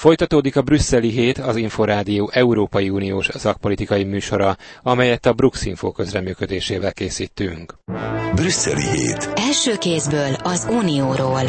Folytatódik a Brüsszeli hét, az Inforádió Európai Uniós szakpolitikai műsora, amelyet a Bruxinfo közreműködésével készítünk. Brüsszeli hét. Első kézből az Unióról.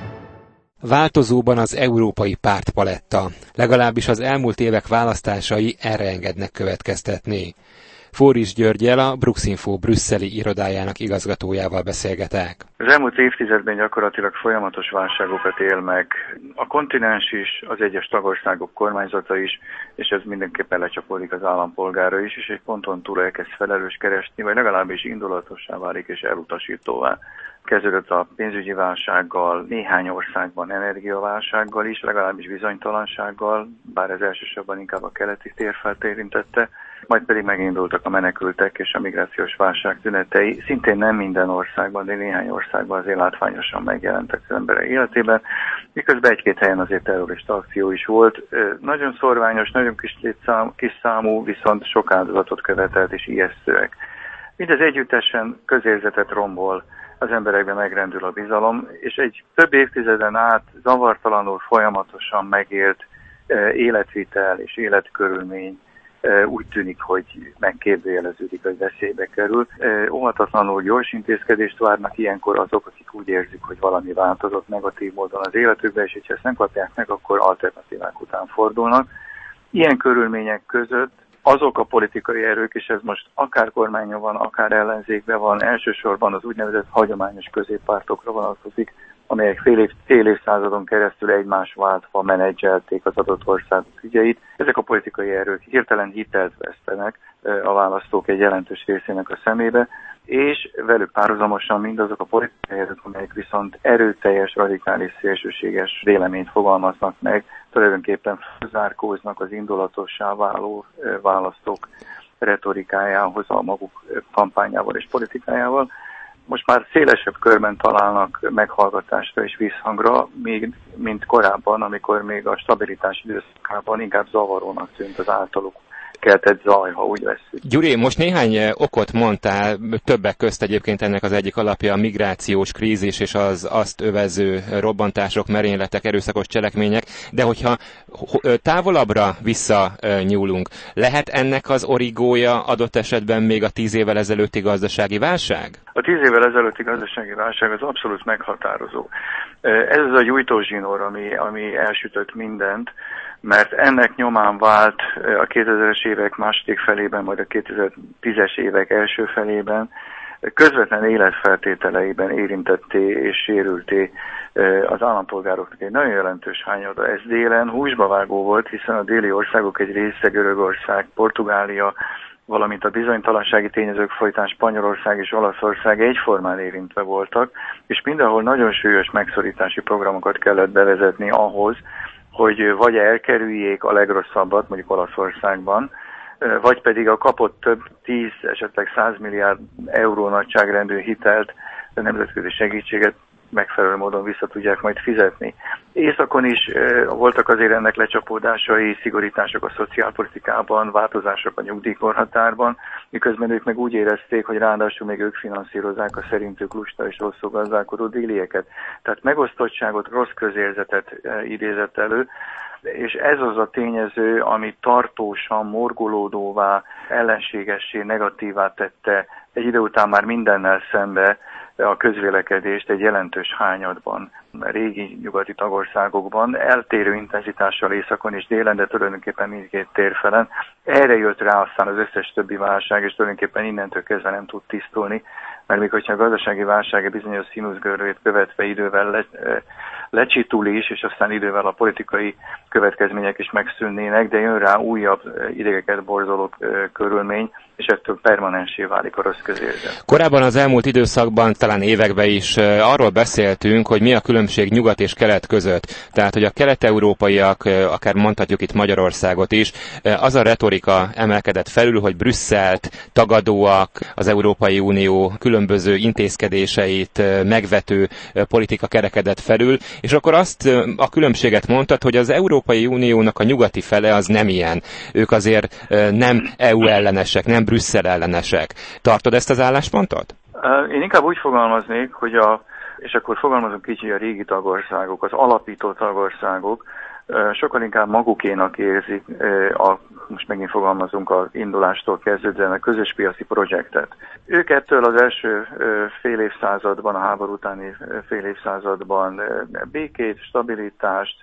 Változóban az európai pártpaletta, legalábbis az elmúlt évek választásai erre engednek következtetni. Fóris Györggyel, a Bruxinfo brüsszeli irodájának igazgatójával beszélgetek. Az elmúlt évtizedben gyakorlatilag folyamatos válságokat él meg a kontinens is, az egyes tagországok kormányzata is, és ez mindenképpen lecsapódik az állampolgára is, és egy ponton túl elkezd felelős keresni, vagy legalábbis indulatossá válik és elutasítóvá. Kezdődött a pénzügyi válsággal, néhány országban energiaválsággal is, legalábbis bizonytalansággal, bár ez elsősorban inkább a keleti térfelt érintette, majd pedig megindultak a menekültek és a migrációs válság tünetei. Szintén nem minden országban, de néhány országban azért látványosan megjelentek az emberek életében, miközben egy-két helyen azért terrorista akció is volt. Nagyon szorványos, nagyon kis számú, viszont sok áldozatot követelt és ijesztőek. Mindez együttesen közérzetet rombol, az emberekben megrendül a bizalom, és egy több évtizeden át zavartalanul folyamatosan megélt életvitel és életkörülmény úgy tűnik, hogy megkérdőjeleződik, hogy veszélybe kerül. Óhatatlanul gyors intézkedést várnak ilyenkor azok, akik úgy érzik, hogy valami változott negatív módon az életükben, és hogyha ezt nem kapják meg, akkor alternatívák után fordulnak. Ilyen körülmények között azok a politikai erők, és ez most akár kormányon van, akár ellenzékben van, elsősorban az úgynevezett hagyományos középpártokra vonatkozik, amelyek fél évszázadon keresztül egymás váltva menedzselték az adott országok ügyeit. Ezek a politikai erők hirtelen hitelt vesztenek a választók egy jelentős részének a szemébe, és velük párhuzamosan mindazok a politikai erők, amelyek viszont erőteljes, radikális, szélsőséges véleményt fogalmaznak meg, tulajdonképpen felzárkóznak az indulatossá váló választók retorikájához, a maguk kampányával és politikájával. Most már szélesebb körben találnak meghallgatásra és visszhangra, mint korábban, amikor még a stabilitás időszakában inkább zavarónak tűnt az általuk keltett zaj, ha úgy vesszük. Gyuri, most néhány okot mondtál, többek közt egyébként ennek az egyik alapja a migrációs krízis és az azt övező robbantások, merényletek, erőszakos cselekmények, de hogyha távolabbra visszanyúlunk, lehet ennek az origója adott esetben még a 10 évvel ezelőtti gazdasági válság? A 10 évvel ezelőtti gazdasági válság az abszolút meghatározó. Ez az a gyújtózsinór, ami elsütött mindent, mert ennek nyomán vált a 2000-es évek második felében, majd a 2010-es évek első felében közvetlen életfeltételeiben érintetté és sérülté az állampolgároknak egy nagyon jelentős hányada. Ez délen húsba vágó volt, hiszen a déli országok egy része, Görögország, Portugália, valamint a bizonytalansági tényezők folytán Spanyolország és Olaszország egyformán érintve voltak, és mindenhol nagyon súlyos megszorítási programokat kellett bevezetni ahhoz, hogy vagy elkerüljék a legrosszabbat, mondjuk Olaszországban, vagy pedig a kapott több 10, esetleg 100 milliárd euró nagyságrendű hitelt, nemzetközi segítséget megfelelő módon vissza tudják majd fizetni. Északon is voltak azért ennek lecsapódásai, szigorítások a szociálpolitikában, változások a nyugdíjkorhatárban, miközben ők meg úgy érezték, hogy ráadásul még ők finanszírozzák a szerintük lusta és rosszul gazdálkodó délieket. Tehát megosztottságot, rossz közérzetet idézett elő, és ez az a tényező, ami tartósan morgolódóvá, ellenségessé, negatívá tette egy idő után már mindennel szembe a közvélekedést egy jelentős hányadban, régi nyugati tagországokban, eltérő intenzitással északon és délen, de tulajdonképpen mindkét térfelen. Erre jött rá aztán az összes többi válság, és tulajdonképpen innentől kezdve nem tud tisztulni, mert még hogyha a gazdasági válság egy bizonyos színuszgörlét követve idővel lecsitul is, és aztán idővel a politikai következmények is megszűnnének, de jön rá újabb idegeket borzoló körülmény, és ettől permanensé válik a rossz közérzet. Korábban az elmúlt időszakban, talán években is arról beszéltünk, hogy mi a különbség nyugat és kelet között. Tehát, hogy a kelet-európaiak, akár mondhatjuk itt Magyarországot is, az a retorika emelkedett felül, hogy Brüsszelt tagadóak, az Európai Unió különböző intézkedéseit megvető politika kerekedett felül, és akkor azt a különbséget mondtad, hogy az Európai Uniónak a nyugati fele az nem ilyen. Ők azért nem EU ellenesek, nem Brüsszel ellenesek. Tartod ezt az álláspontot? Én inkább úgy fogalmaznék, hogy és akkor fogalmazunk így, hogy a régi tagországok, az alapító tagországok sokkal inkább magukénak érzik most megint fogalmazunk az indulástól kezdődően a közös piaci projektet. Ők ettől az első fél évszázadban, a háború utáni fél évszázadban békét, stabilitást,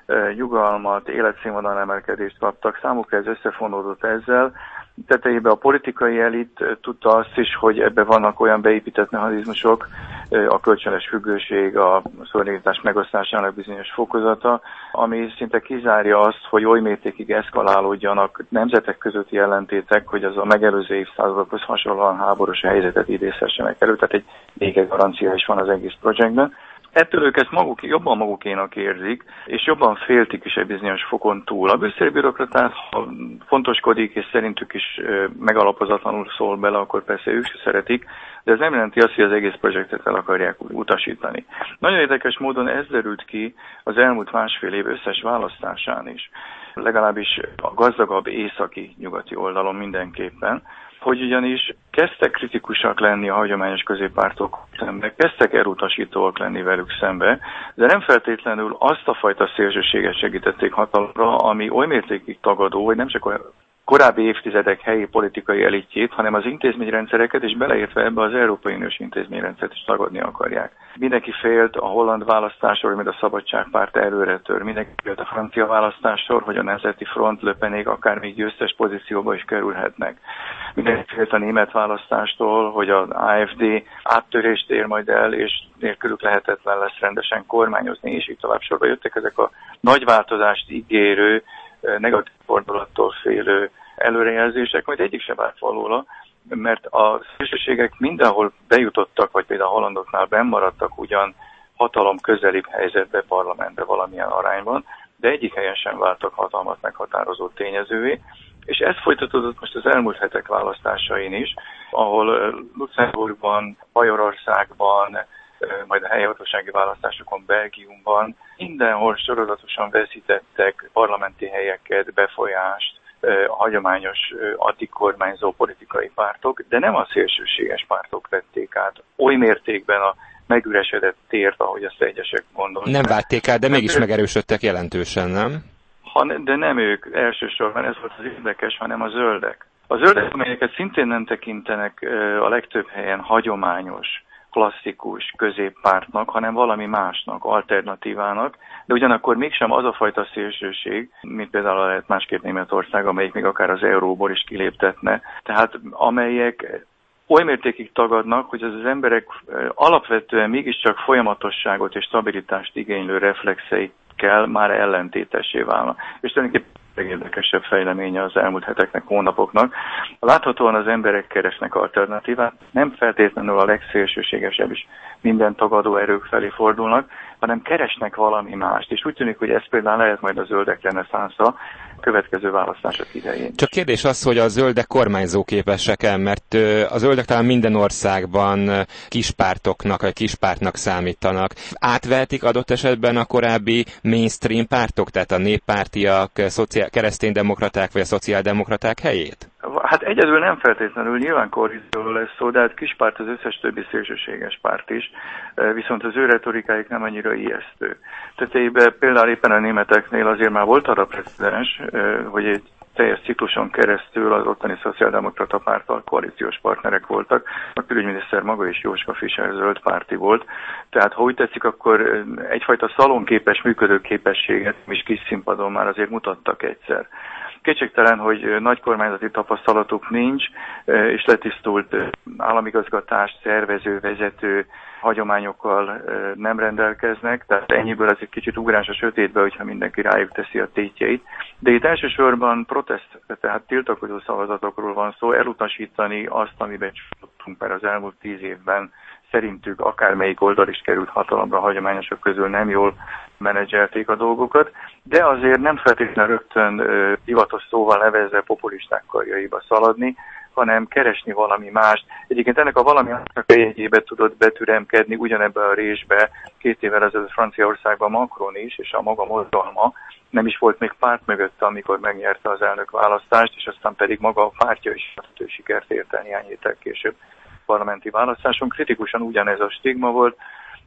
nyugalmat, életszínvonal emelkedést kaptak. Számukra ez összefonódott ezzel. Tetejében a politikai elit tudta azt is, hogy ebben vannak olyan beépített mechanizmusok, a kölcsönös függőség, a szuverenitás megosztásának bizonyos fokozata, ami szinte kizárja azt, hogy oly mértékig eszkalálódjanak nemzetek közötti ellentétek, hogy az a megelőző évszázadokhoz hasonlóan háborús helyzetet idézhessenek elő, tehát egy békegarancia is van az egész projektben. Ettől ők ezt jobban magukénak érzik, és jobban féltik is egy bizonyos fokon túl. A brüsszeli bürokratát, ha fontoskodik, és szerintük is megalapozatlanul szól bele, akkor persze ők se szeretik, de ez nem jelenti azt, hogy az egész projektet el akarják utasítani. Nagyon érdekes módon ez derült ki az elmúlt másfél év összes választásán is, legalábbis a gazdagabb északi-nyugati oldalon mindenképpen, hogy ugyanis kezdtek kritikusak lenni a hagyományos középpártok szembe, kezdtek elutasítóak lenni velük szembe, de nem feltétlenül azt a fajta szélsőséget segítették hatalomra, ami oly mértékig tagadó, hogy nem csak a korábbi évtizedek helyi politikai elitjét, hanem az intézményrendszereket, és beleértve ebbe az Európai Uniós intézményrendszert is tagadni akarják. Mindenki félt a holland választásról, hogy a Szabadságpárt előre tör. Mindenki félt a francia választásról, hogy a Nemzeti Front, Le Penék akár még győztes pozícióba is kerülhetnek. Mindenki félt a német választástól, hogy az AfD áttörést ér majd el, és nélkülük lehetetlen lesz rendesen kormányozni, és így tovább sorba jöttek ezek a nagy változást ígérő, negatív fordulattól félő előrejelzések, majd egyik se vált valóla, mert a szélsőségek mindenhol bejutottak, vagy például a hollandoknál bennmaradtak ugyan hatalom közelibb helyzetbe, parlamentbe valamilyen arányban, de egyik helyen sem váltak hatalmat meghatározó tényezővé, és ez folytatódott most az elmúlt hetek választásain is, ahol Luxemburgban, Bajorországban, majd a helyhatósági választásokon Belgiumban mindenhol sorozatosan veszítettek parlamenti helyeket, befolyást, a hagyományos antikormányzó politikai pártok, de nem a szélsőséges pártok vették át oly mértékben a megüresedett tért, ahogy azt egyesek gondolnak. Nem vették át, de mégis megerősödtek jelentősen, nem? De nem ők elsősorban, ez volt az érdekes, hanem a zöldek. A zöldek, amelyeket szintén nem tekintenek a legtöbb helyen hagyományos, klasszikus középpártnak, hanem valami másnak, alternatívának, de ugyanakkor mégsem az a fajta szélsőség, mint például lehet másképp Németország, amelyik még akár az euróból is kiléptetne, tehát amelyek oly mértékig tagadnak, hogy az emberek alapvetően mégiscsak folyamatosságot és stabilitást igénylő reflexeikkel már ellentétessé válnak. És tulajdonképpen legérdekesebb fejleménye az elmúlt heteknek, hónapoknak. Láthatóan az emberek keresnek alternatívát, nem feltétlenül a legszélsőségesebb is minden tagadó erők felé fordulnak, hanem keresnek valami mást. És úgy tűnik, hogy ez például lehet majd a zöldek reneszánsza következő választások idején. Csak kérdés az, hogy a zöldek kormányzóképesek-e, mert a zöldek talán minden országban kispártoknak, vagy kispártnak számítanak. Átvehetik adott esetben a korábbi mainstream pártok, tehát a néppártiak, kereszténydemokraták vagy a szociáldemokraták helyét? Hát egyedül nem feltétlenül, nyilván koalícióról lesz szó, de hát kispárt az összes többi szélsőséges párt is, viszont az ő retorikáik nem annyira ijesztő. Tetejében például éppen a németeknél azért már volt arra precedens, hogy egy teljes cikluson keresztül az ottani szociáldemokrata párttal koalíciós partnerek voltak. A külügyminiszter maga is Jóska Fischer zöld párti volt. Tehát ha úgy tetszik, akkor egyfajta szalonképes működőképességet is kis színpadon már azért mutattak egyszer. Kétségtelen, hogy nagy kormányzati tapasztalatuk nincs, és letisztult államigazgatást, szervező, vezető hagyományokkal nem rendelkeznek, tehát ennyiből ez egy kicsit ugrás a sötétbe, hogyha mindenki rájuk teszi a tétjeit. De itt elsősorban protest, tehát tiltakozó szavazatokról van szó, elutasítani azt, amiben csodottunk, mert az elmúlt 10 évben szerintük akármelyik oldal is került hatalomra, a hagyományosok közül nem jól menedzselték a dolgokat, de azért nem feltétlenül rögtön divatos szóval nevezve populisták karjaiba szaladni, hanem keresni valami mást. Egyébként ennek a valami másnak a jegyébe tudott betüremkedni ugyanebbe a résbe 2 évvel ezelőtt Franciaországban Macron is, és a maga mozgalma nem is volt még párt mögötte, amikor megnyerte az elnök választást, és aztán pedig maga a pártja is sikert ért el néhány héttel később parlamenti választáson. Kritikusan ugyanez a stigma volt,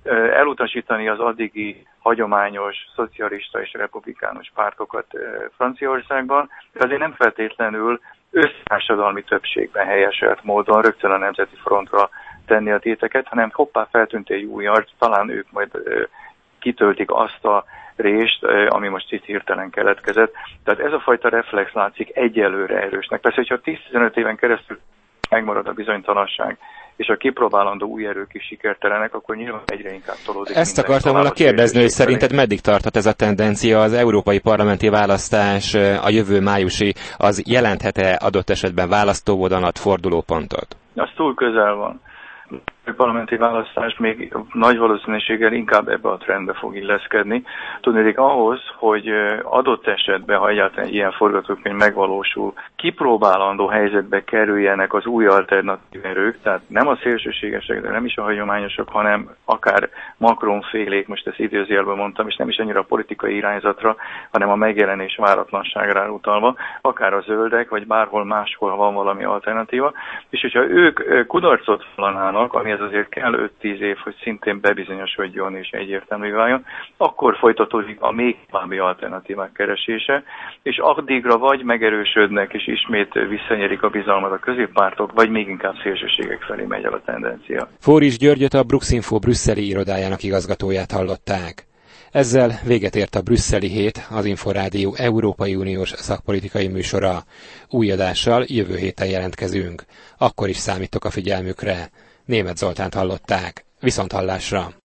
elutasítani az addigi hagyományos szocialista és republikánus pártokat Franciaországban, de azért nem feltétlenül össztársadalmi többségben helyeselt módon rögtön a Nemzeti Frontra tenni a téteket, hanem hoppá feltűnt egy új arc, talán ők majd kitöltik azt a rést, ami most itt hirtelen keletkezett. Tehát ez a fajta reflex látszik egyelőre erősnek. Persze, hogyha 10-15 éven keresztül megmarad a bizonytalanság, és a kipróbálandó új erők is sikertelenek, akkor nyilván egyre inkább tolódik. Ezt akartam volna kérdezni, hogy szerinted meddig tarthat ez a tendencia? Az európai parlamenti választás, a jövő májusi, az jelenthet-e adott esetben választóvonalat, fordulópontot? Az túl közel van. A parlamenti választás még nagy valószínűséggel inkább ebbe a trendbe fog illeszkedni. Tudnék ahhoz, hogy adott esetben, ha egyáltalán ilyen forgatókönyv megvalósul, kipróbálandó helyzetbe kerüljenek az új alternatív erők, tehát nem a szélsőségesek, de nem is a hagyományosak, hanem akár Macron-félék, most ezt idézőjelben mondtam, és nem is annyira a politikai irányzatra, hanem a megjelenés váratlanságára utalva, akár a zöldek, vagy bárhol máshol van valami alternatíva, és hogyha ők kudarcot vallanának, amihez azért kell 5-10 év, hogy szintén bebizonyosodjon és egyértelmű váljon, akkor folytatódik a még további alternatívák keresése, és addigra vagy megerősödnek és ismét visszanyerik a bizalmat a középpártok, vagy még inkább szélsőségek felé megy el a tendencia. Fóris Györgyöt, a Bruxinfo brüsszeli irodájának igazgatóját hallották. Ezzel véget ért a Brüsszeli hét, az Inforádió Európai Uniós szakpolitikai műsora. Új adással jövő héten jelentkezünk. Akkor is számítok a figyelmükre. Németh Zoltánt hallották. Viszonthallásra!